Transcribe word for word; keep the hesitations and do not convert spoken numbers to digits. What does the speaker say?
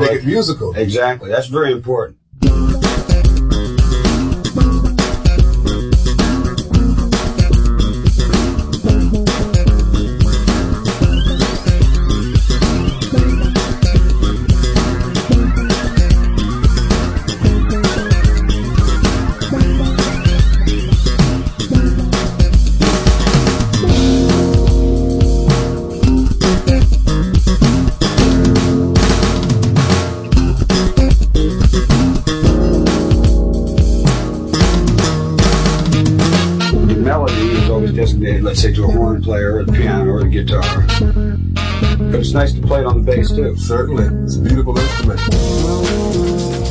Make it musical. Exactly. That's very important. Designated, let's say, to a horn player or the piano or the guitar. But it's nice to play it on the bass too. Certainly. It's a beautiful instrument.